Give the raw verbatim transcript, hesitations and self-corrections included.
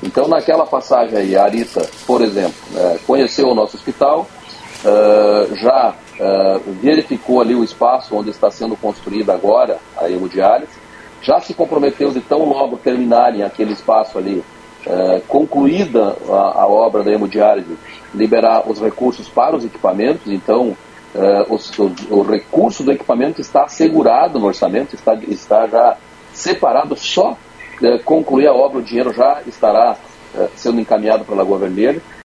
Então, naquela passagem aí, a Arita, por exemplo, é, conheceu o nosso hospital, uh, já uh, verificou ali o espaço onde está sendo construída agora a hemodiálise, já se comprometeu de tão logo terminarem aquele espaço ali, uh, concluída a, a obra da hemodiálise, liberar os recursos para os equipamentos. Então, uh, os, o, o recurso do equipamento está assegurado no orçamento, está, está já separado, só uh, concluir a obra, o dinheiro já estará uh, sendo encaminhado para a Lagoa Vermelha.